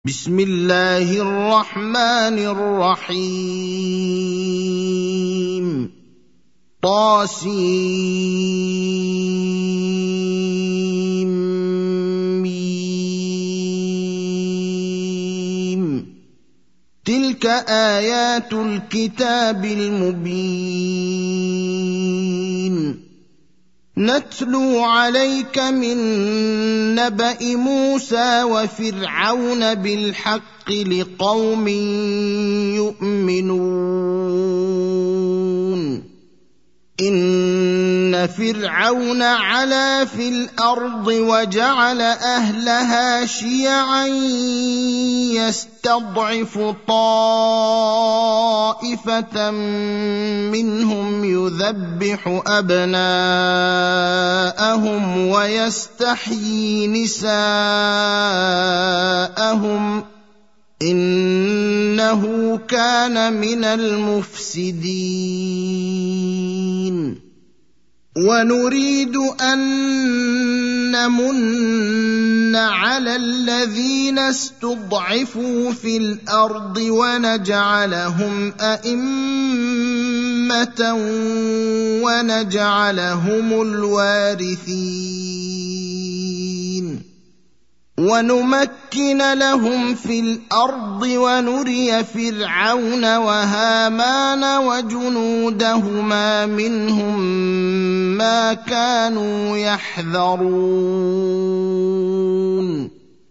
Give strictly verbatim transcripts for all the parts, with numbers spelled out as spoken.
بسم الله الرحمن الرحيم طاسيم تلك آيات الكتاب المبين نتلو عليك من نبأ موسى وفرعون بالحق لقوم يؤمنون إن فرعون علا في الأرض وجعل أهلها شيعا يستضعف طائفة منهم يذبح أبناءهم ويستحيي نساءهم إنه كان من المفسدين ونريد أن نمن على الذين استضعفوا في الأرض ونجعلهم أئمة ونجعلهم الوارثين ونمكن لهم في الأرض ونري فرعون وهامان وجنودهما منهم ما كانوا يحذرون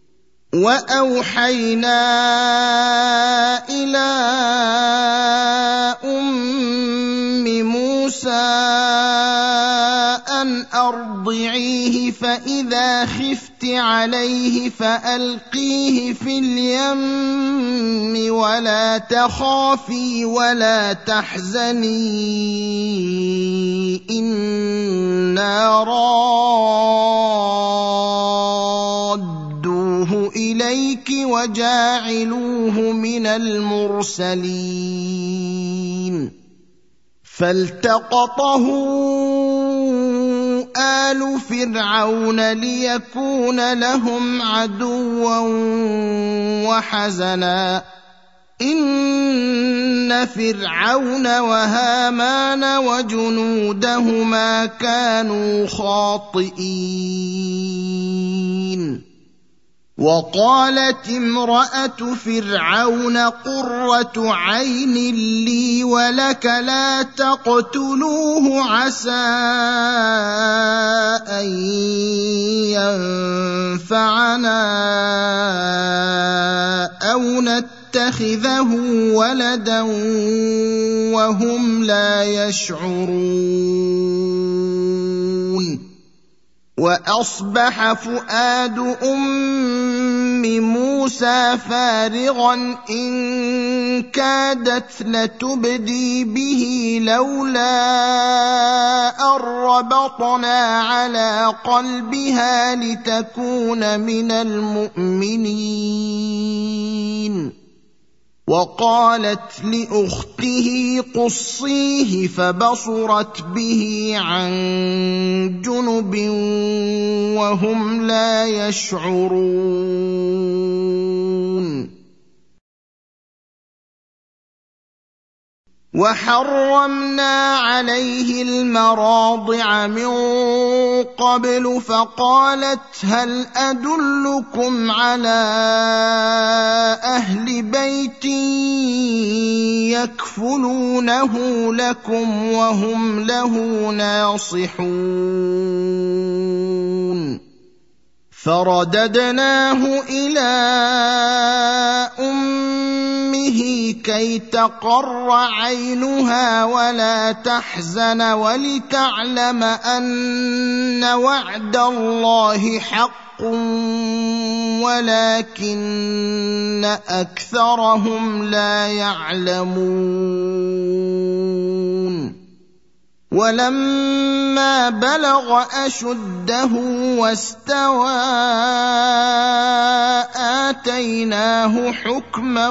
وأوحينا إلى أم موسى أن أرضعيه فإذا خفت عليه فألقيه في اليم ولا تخافي ولا تحزني إنا رادوه إليك وجاعلوه من المرسلين فالتقطه آل فرعون ليكون لهم عدوا وحزنا إن فرعون وهامان وجنودهما كانوا خاطئين وقالت امرأة فرعون قرة عين لي ولك لا تقتلوه عسى أن ينفعنا أو نتخذه ولدا وهم لا يشعرون وأصبح فؤاد أم موسى فارغا إن كادت لتبدي به لولا أن ربطنا على قلبها لتكون من المؤمنين وقالت لأخته قصيه فبصرت به عن جنب وهم لا يشعرون وحرمنا عليه المراضع من قبل فقالت هل أدلكم على أهل بيت يكفلونه لكم وهم له ناصحون فرددناه إلى أمه كي تقر عينها ولا تحزن ولتعلم أن وعد الله حق ولكن أكثرهم لا يعلمون ولما بلغ أشده واستوى آتيناه حكما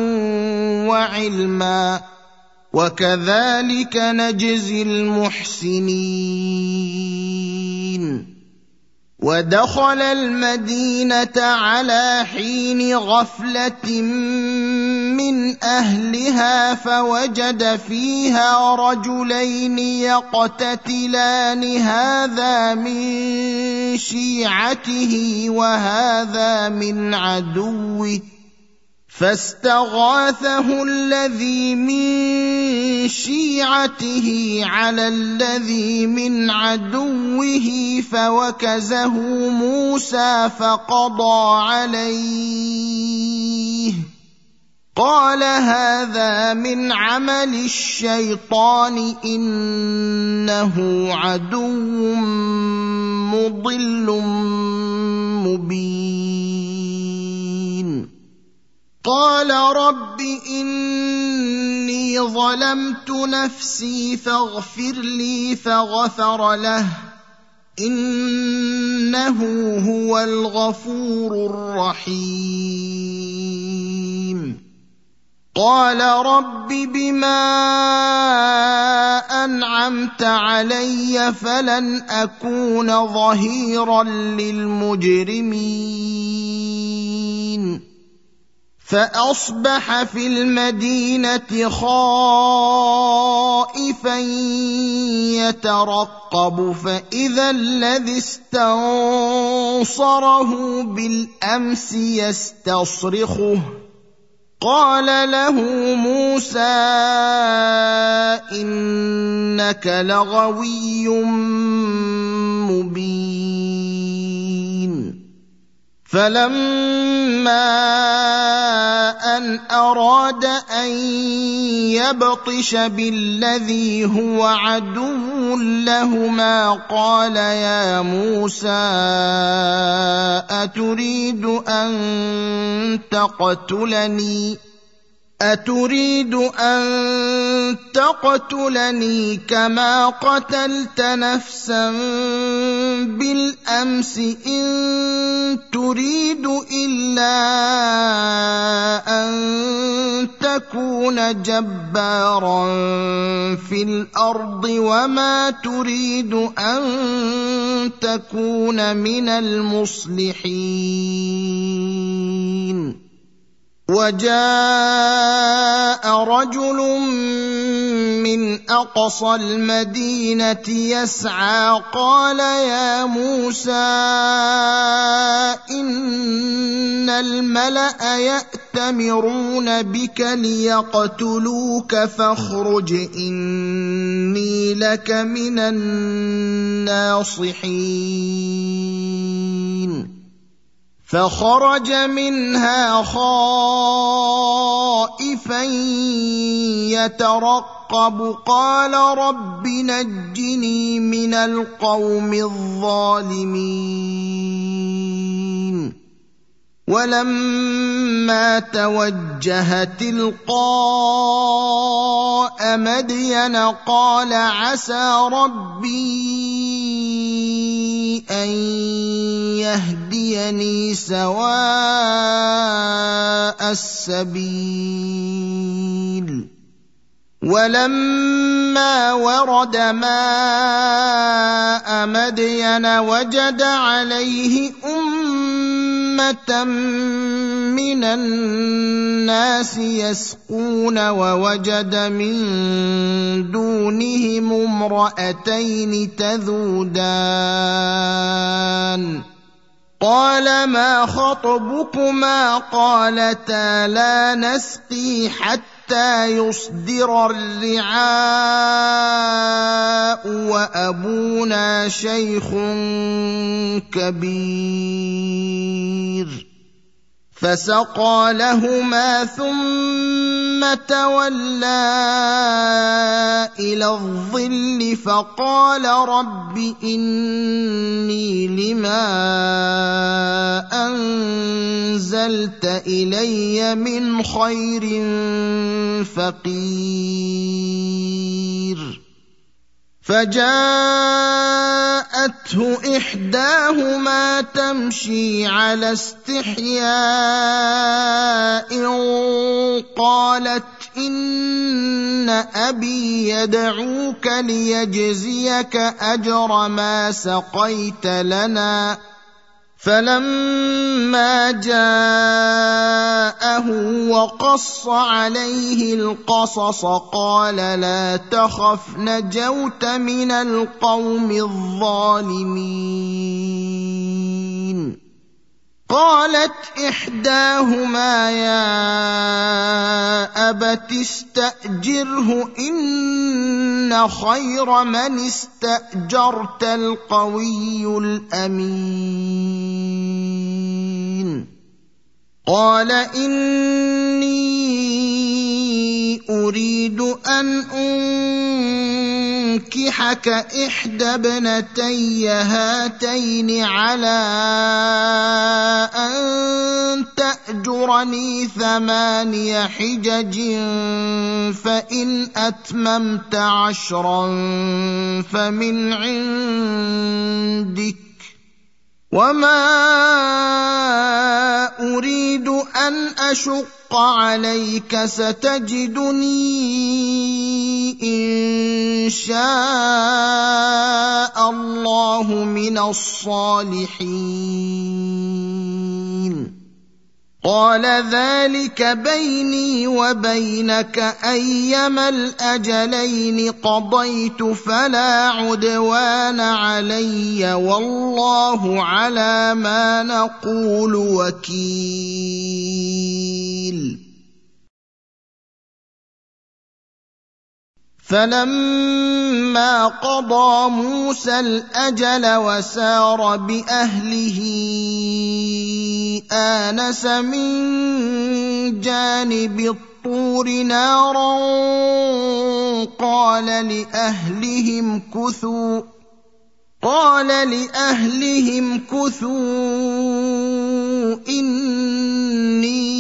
وعلما وكذلك نجزي المحسنين ودخل المدينة على حين غفلة من أهلها فوجد فيها رجلين يقتتلان هذا من شيعته وهذا من عدوه فاستغاثه الذي من شيعته على الذي من عدوه فوكزه موسى فقضى عليه قال هذا من عمل الشيطان إنه عدو مضل مبين قال رب إني ظلمت نفسي فاغفر لي فغفر له إنه هو الغفور الرحيم قال رب بما أنعمت علي فلن أكون ظهيرا للمجرمين فأصبح في المدينة خائفا يترقب فإذا الذي استنصره بالأمس يستصرخه قال له موسى إنك لغوي مبين فلما أن أراد أن يبطش بالذي هو عدو لهما قال يا موسى أتريد أن تقتلني أتريد أن تقتلني كما قتلت نفسا بالأمس إن تريد إلا أن تكون جبارا في الأرض وما تريد أن تكون من المصلحين وجاء رجل من أقصى المدينة يسعى قال يا موسى إن الملأ يأتمرون بك ليقتلوك فاخرج إني لك من الناصحين فخرج منها خائفا يترقب قال رب نجني من القوم الظالمين ولما توجه تلقاء مدين قال عسى ربي أن يهديني سواء السبيل ولما ورد ماء مدين وجد عليه أمة من الناس يسقون ووجد من دونهم امرأتين تذودان قال ما خطبكما قالتا لا نسقي حتى يصدر الرعاء وأبونا شيخ كبير فسقى لهما ثم تولى إلى الظل فقال رب إني لما أنزلت إلي من خير فقير فجاءته إحداهما تمشي على استحياء قالت إن أبي يدعوك ليجزيك أجر ما سقيت لنا فلما جاءه وقص عليه القصص قال لا تخف نجوت من القوم الظالمين. قالت إحداهما يا أبت استأجره إن خير من استأجرت القوي الأمين. قال إني أريد أن أنكحك إحدى ابنتي هاتين على أن تأجرني ثماني حجج فإن أتممت عشرا فمن عندك وما أريد أن أشق عليك ستجدني إن شاء الله من الصالحين. قال ذلك بيني وبينك أيما الأجلين قضيت فلا عدوان علي والله على ما نقول وكيل. فلما قضى موسى الأجل وسار بأهله آنس من جانب الطور نارا قال لأهلهم كثوا قال لأهلهم كثوا إني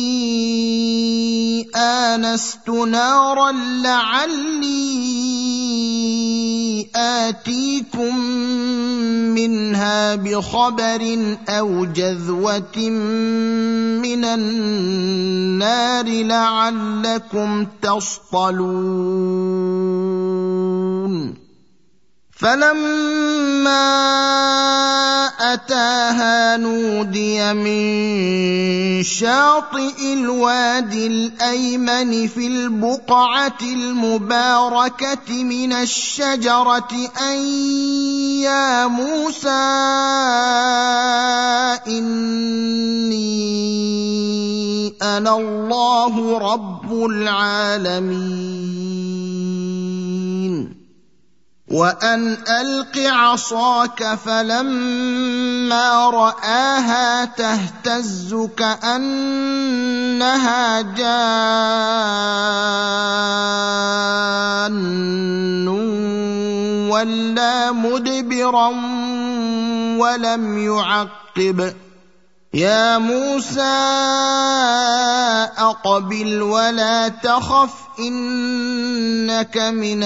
آنست نارا لعلي آتيكم منها بخبر أو جذوة من النار لعلكم تصطلون. فلما أتاها نودي من شاطئ الوادي الأيمن في البقعة المباركة من الشجرة أن يا موسى إني أنا الله رب العالمين. وأن ألق عصاك فلما رآها تهتز كأنها جان ولا مدبرا ولم يعقب. يا موسى أقبل ولا تخف إنك من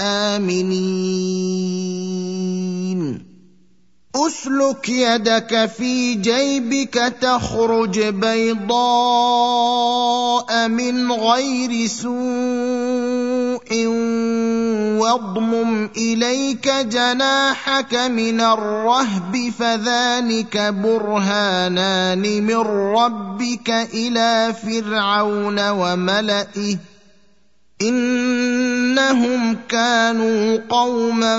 الآمنين. أسلك يدك في جيبك تخرج بيضاء من غير سوء واضمم إليك جناحك من الرهب فذلك برهانان من ربك إلى فرعون وملئه إنهم كانوا قوما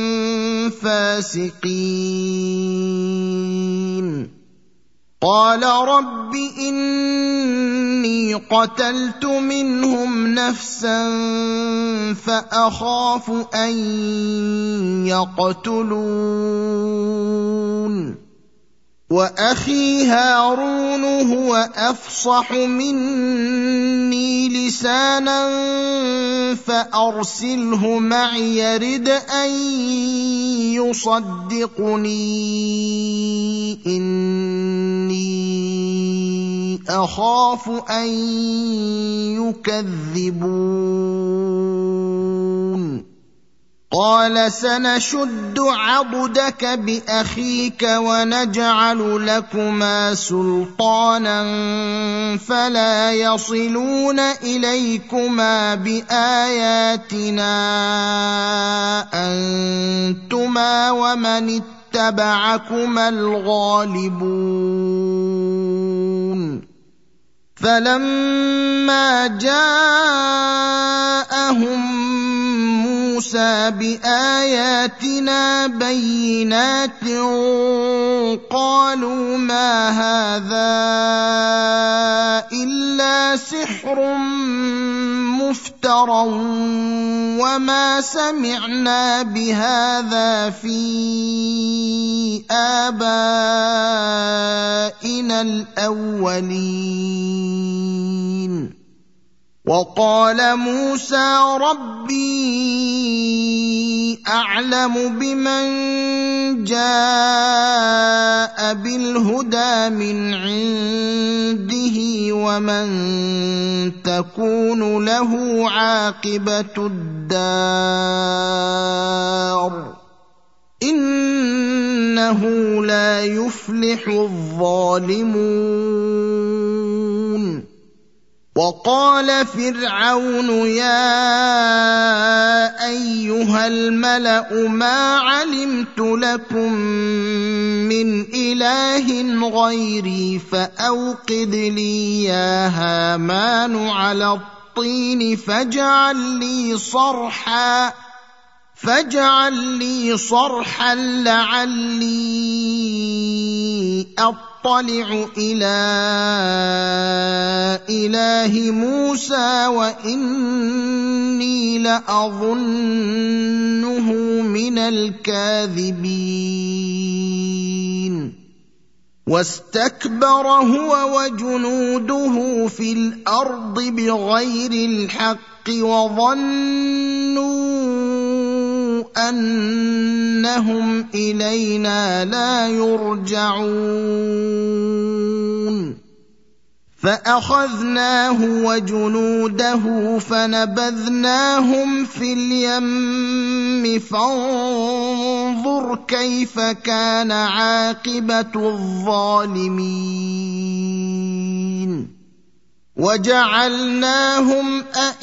فاسقين. قال رب إني قتلت منهم نفسا فأخاف أن يقتلون وأخي هارون هو أفصح مني لسانا فأرسله معي يرد أن يصدقني إني أخاف أن يكذبون. قال سنشد عضدك بأخيك ونجعل لكما سلطانا فلا يصلون إليكما بآياتنا أنتما ومن اتبعكما الغالبون فلما جاءهم موسى بآياتنا بينات قالوا ما هذا إلا سحر مفترى وما سمعنا بهذا في آبائنا الأولين وقال موسى ربي أعلم بمن جاء بالهدى من عنده ومن تكون له عاقبة الدار إنه لا يفلح الظالمون وقال فرعون يا أيها الملأ ما علمت لكم من إله غيري فأوقد لي يا هامان على الطين فاجعل لي صرحا فاجعل لي صرحا لعلي أطلع إلى إله موسى وإني لأظنه من الكاذبين واستكبر هو وجنوده في الأرض بغير الحق وظنوا أنهم إلينا لا يرجعون فأخذناه وجنوده فنبذناهم في اليم فانظر كيف كان عاقبة الظالمين وجعلناهم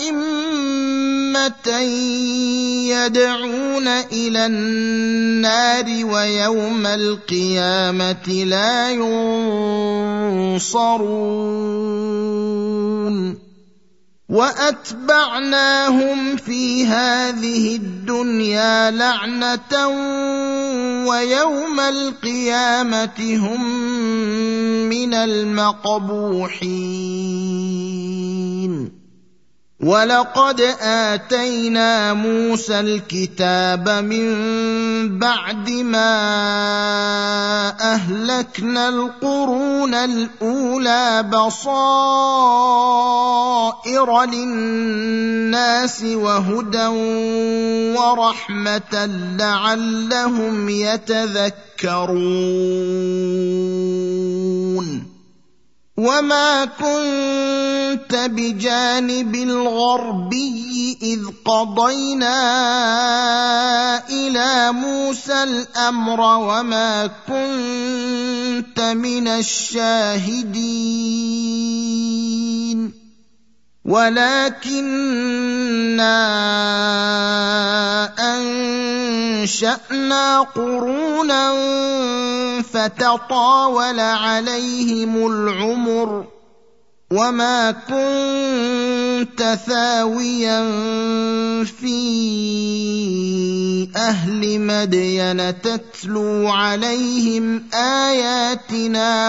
أئمة يدعون إلى النار ويوم القيامة لا ينصرون وأتبعناهم في هذه الدنيا لعنة ويوم القيامة هم من المقبوحين ولقد آتينا موسى الكتاب من بعد ما أهلكنا القرون الأولى بصائر للناس وهدى ورحمة لعلهم يتذكرون وما كنت بجانب الغربي إذ قضينا إلى موسى الأمر وما كنت من الشاهدين ولكننا أنشأنا قرونا فتطاول عليهم العمر وما كنت ثاويا في أهل مدين تتلو عليهم آياتنا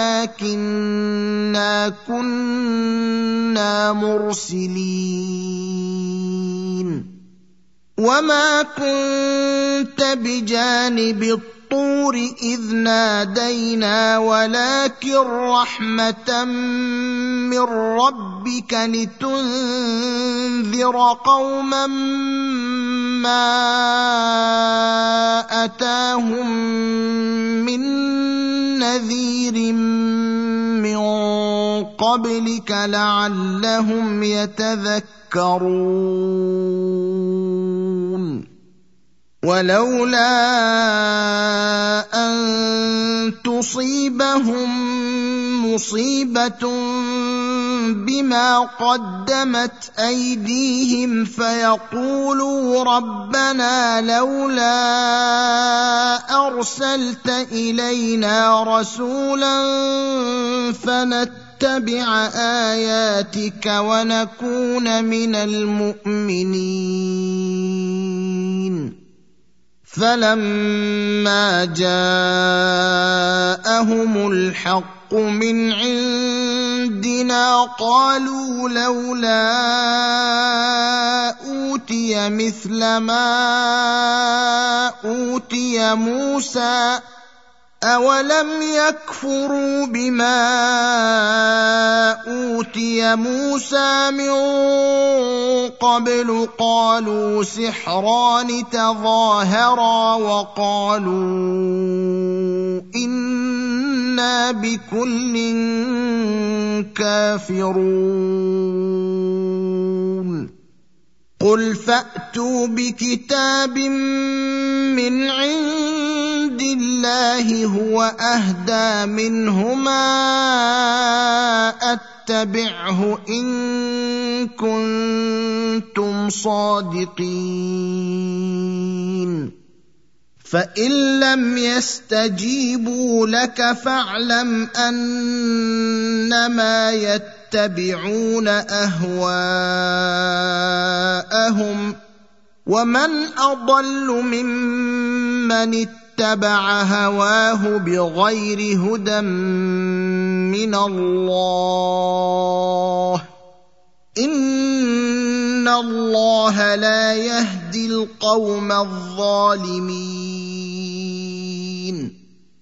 ولكننا كنا مرسلين وما كنت بجانب الطور إذ نادينا ولكن رحمة من ربك لتنذر قوما ما أتاهم من نذير من قبلك لعلهم يتذكرون ولولا أن تصيبهم مصيبة بما قدمت أيديهم فيقولوا ربنا لولا أرسلت إلينا رسولا فنتبع آياتك ونكون من المؤمنين فلما جاءهم الحق من عندنا قالوا لولا أوتي مثل ما أوتي موسى أولم يكفروا بما أوتي موسى من قبل قالوا سحران تظاهرا وقالوا إنا بكل كافرون قل فأتوا بكتاب من عند الله هو أهدى منهما أتبعه إن كنتم صادقين فإن لم يستجيبوا لك فاعلم أنما يتبعون أهواءهم ومن أضل ممن اتبع هواه بغير هدى من الله إن الله لا يهدي القوم الظالمين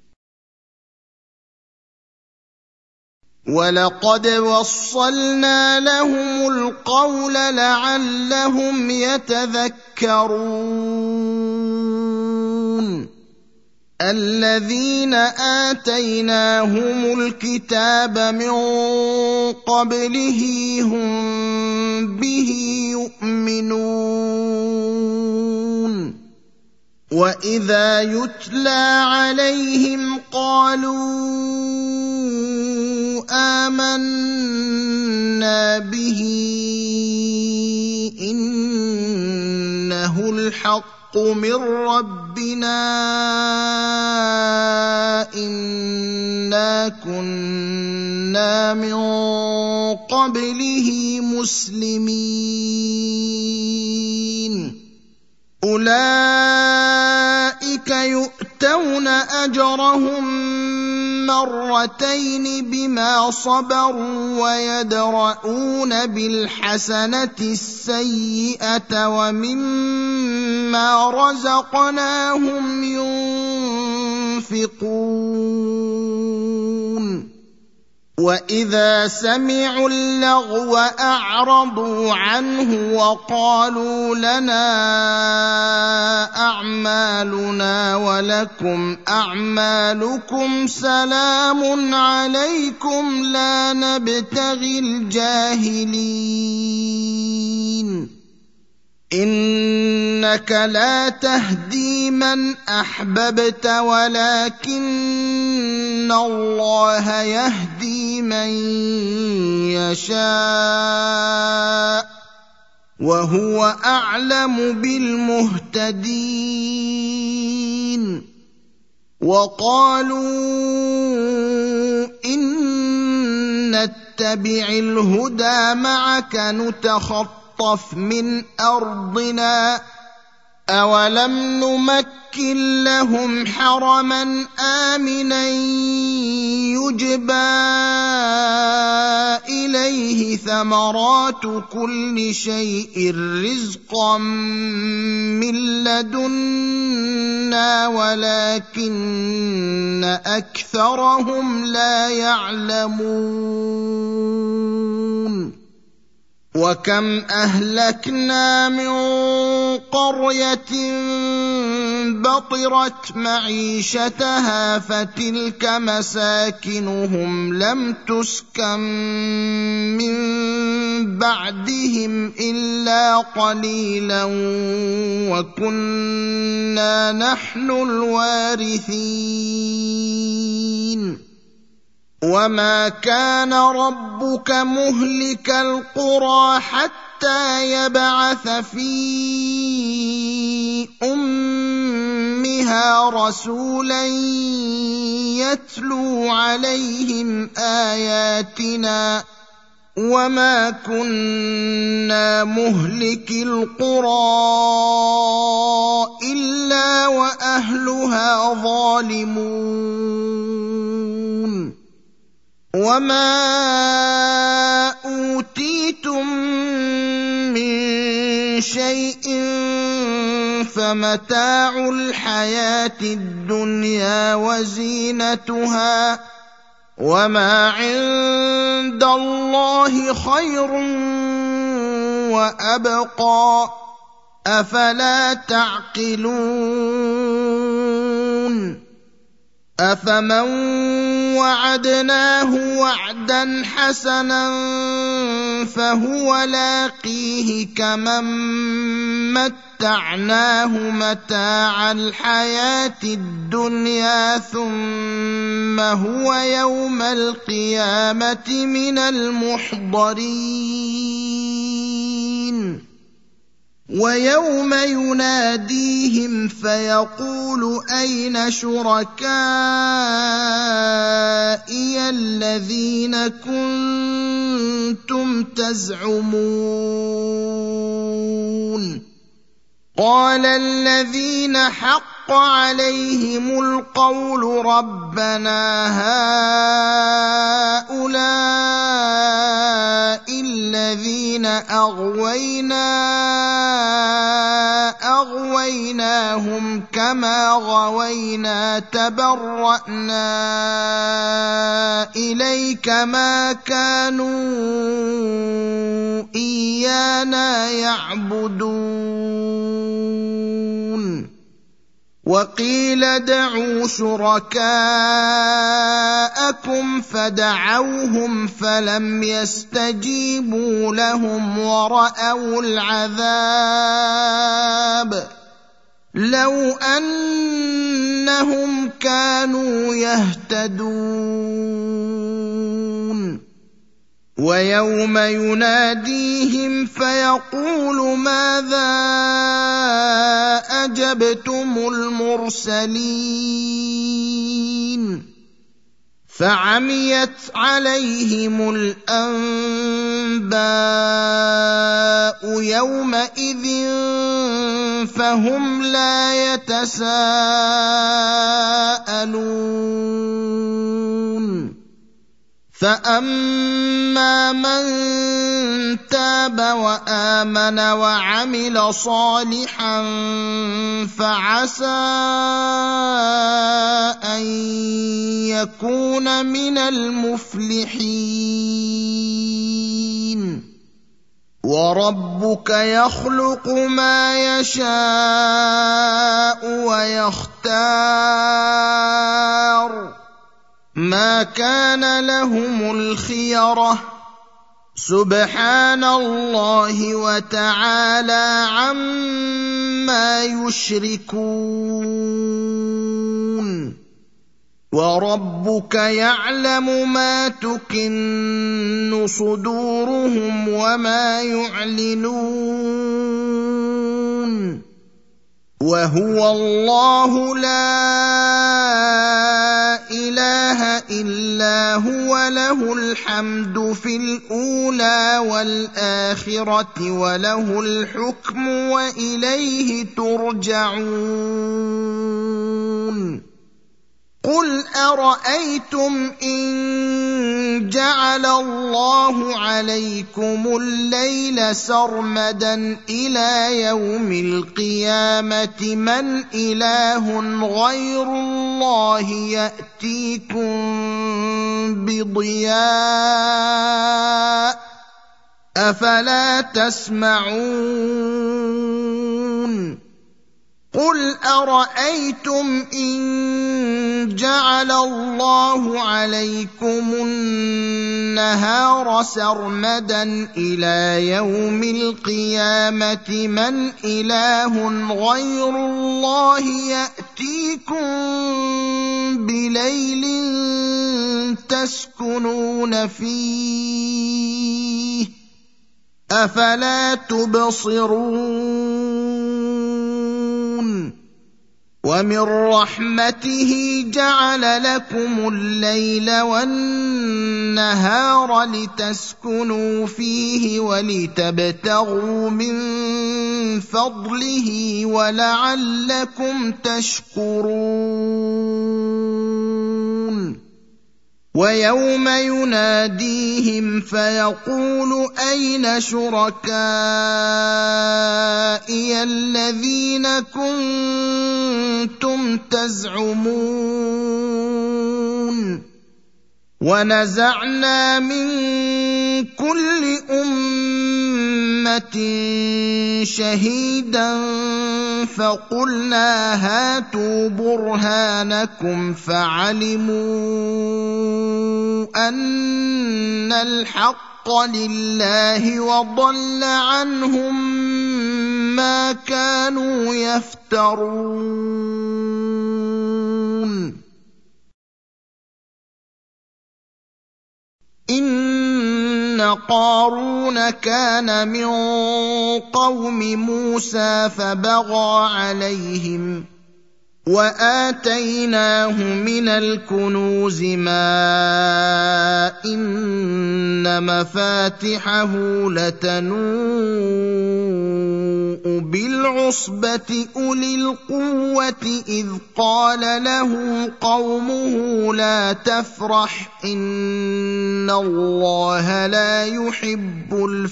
ولقد وصلنا لهم القول لعلهم يتذكرون الذين آتيناهم الكتاب من قبله هم به يؤمنون وإذا يتلى عليهم قالوا آمنا به إنه الحق من ربنا إنا كنا من قبله مسلمين أولئك يؤتون أجرهم مرتين بما صبروا ويدرؤون بالحسنة السيئة ومما رزقناهم ينفقون وإذا سمعوا اللغو أعرضوا عنه وقالوا لنا أعمالنا ولكم أعمالكم سلام عليكم لا نبتغي الجاهلين إنك لا تهدي من أحببت ولكن الله يهدي من يشاء وهو أعلم بالمهتدين وقالوا إن نتبع الهدى معك نتخطف من أرضنا أولم نمكن لهم حرما آمنا يجبى إليه ثمرات كل شيء رزقا من لدنا ولكن أكثرهم لا يعلمون وكم أهلكنا من قرية بطرت معيشتها فتلك مساكنهم لم تسكن من بعدهم إلا قليلا وكنا نحن الوارثين وما كان ربك مهلك القرى حتى يبعث في أمها رسولا يتلو عليهم آياتنا وما كنا مهلك القرى إلا وأهلها ظالمون وما أوتيتم من شيء فمتاع الحياة الدنيا وزينتها وما عند الله خير وأبقى أفلا تعقلون أفمن وعدناه وعدا حسنا فهو لاقيه كمن متعناه متاع الحياة الدنيا ثم هو يوم القيامة من المحضرين ويوم يناديهم فيقول أين شركائي الذين كنتم تزعمون قال الذين حق عليهم القول ربنا هؤلاء الذين أغوينا أغويناهم كما غوينا تبرأنا إليك ما كانوا إيانا يعبدون وقيل ادعوا شركاءكم فدعوهم فلم يستجيبوا لهم ورأوا العذاب لو أنهم كانوا يهتدون ويوم يناديهم فيقول ماذا أجبتم المرسلين فعميت عليهم الأنباء يومئذ فهم لا يتساءلون فأما من تاب وآمن وعمل صالحا فعسى أن يكون من المفلحين وربك يخلق ما يشاء ويختار ما كان لهم الخيرة سبحان الله وتعالى عما يشركون وربك يعلم ما تكن صدورهم وما يعلنون وهو الله لا إله إلا هو له الحمد في الأولى والآخرة وله الحكم وإليه ترجعون قل أرأيتم إن جعل الله عليكم الليل سرمدا إلى يوم القيامة من إله غير الله يأتيكم بضياء أفلا تسمعون قل أرأيتم إن جعل الله عليكم النهار سرمدا إلى يوم القيامة من إله غير الله يأتيكم بليل تسكنون فيه أفلا تبصرون ومن رحمته جعل لكم الليل والنهار لتسكنوا فيه ولتبتغوا من فضله ولعلكم تشكرون ويوم يناديهم فيقول أين شركائي الذين كنتم تزعمون ونزعنا من كل أمة شهيدا فقلنا هاتوا برهانكم فعلموا أن الحق لله وضل عنهم ما كانوا يفترون إن قارون كان من قوم موسى فبغى عليهم وآتيناه من الكنوز ما إن مفاتحه لتنوء بالعصبة أولي القوة إذ قال له قومه لا تفرح إن الله لا يحب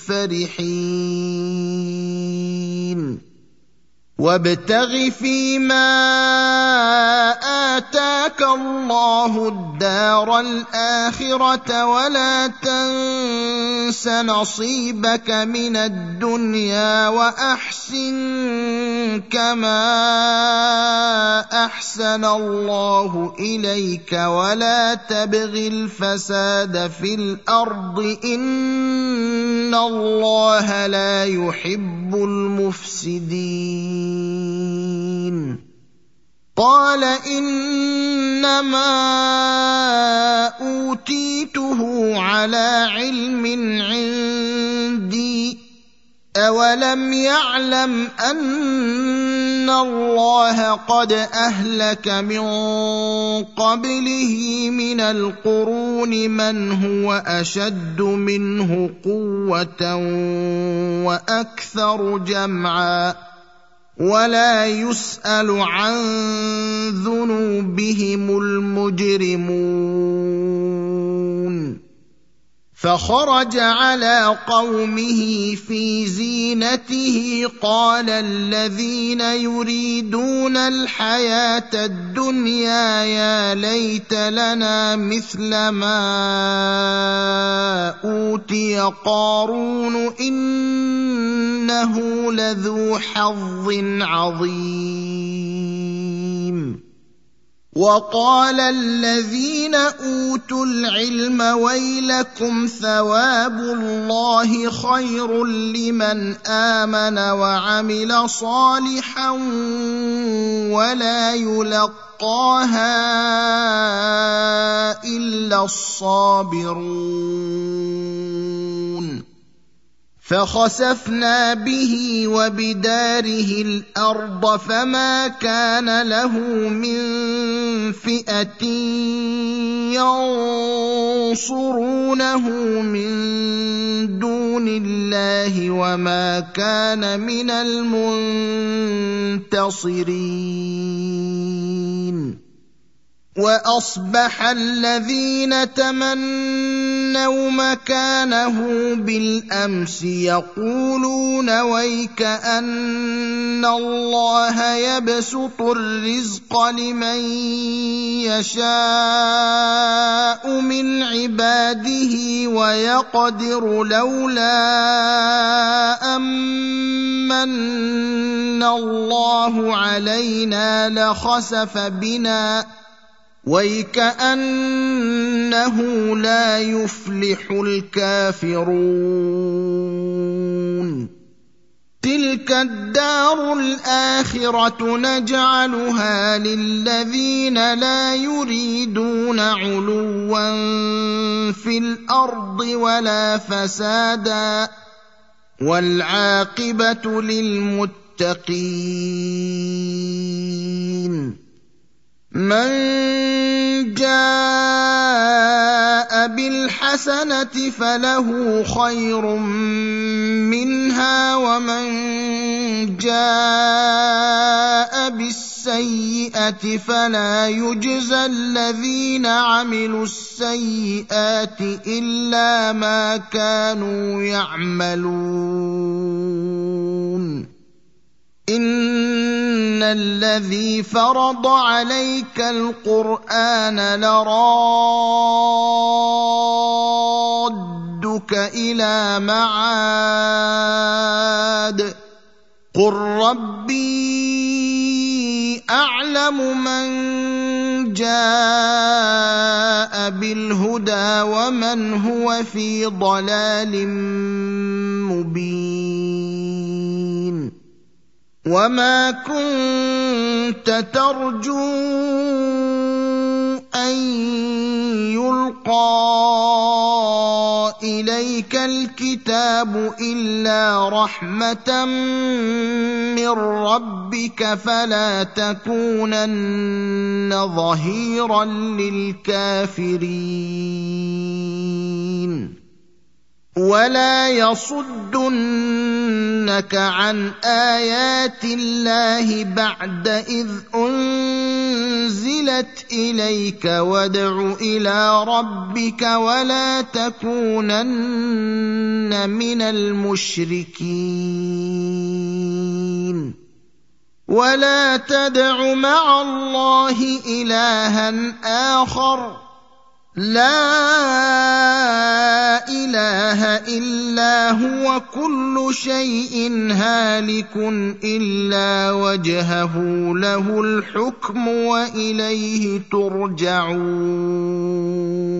الفرحين وابتغ فيما آتاك الله الدار الآخرة ولا تنس نصيبك من الدنيا وأحسن كما أحسن الله إليك ولا تبغ الفساد في الأرض إن الله لا يحب المفسدين قال إنما أوتيته على علم عندي أولم يعلم أن الله قد أهلك من قبله من القرون من هو أشد منه قوة وأكثر جمعا ولا يسأل عن ذنوبهم المجرمون فخرج على قومه في زينته قال الذين يريدون الحياة الدنيا يا ليت لنا مثل ما أوتي قارون إنه لذو حظ عظيم وقال الذين أوتوا العلم ويلكم ثواب الله خير لمن آمن وعمل صالحا ولا يلقاها إلا الصابرون فخسفنا به وبداره الأرض فما كان له من فئة ينصرونه من دون الله وما كان من المنتصرين وأصبح الذين تمنوا مكانه بالأمس يقولون ويك أن الله يبسط الرزق لمن يشاء من عباده ويقدر لولا أمن الله علينا لخسف بنا ويكأنه لا يفلح الكافرون تلك الدار الآخرة نجعلها للذين لا يريدون علوا في الأرض ولا فسادا والعاقبة للمتقين من جاء بالحسنة فله خير منها ومن جاء بالسيئة فلا يجزى الذين عملوا السيئات إلا ما كانوا يعملون إن الذي فرض عليك القرآن لرادك إلى معاد قل ربي أعلم من جاء بالهدى ومن هو في ضلال مبين وما كنت ترجو أن يلقى إليك الكتاب إلا رحمة من ربك فلا تكونن ظهيرا للكافرين ولا يصدنك عن آيات الله بعد إذ أنزلت إليك وادع إلى ربك ولا تكونن من المشركين ولا تدع مع الله إلها آخر لا إله إلا هو كل شيء هالك إلا وجهه له الحكم وإليه ترجعون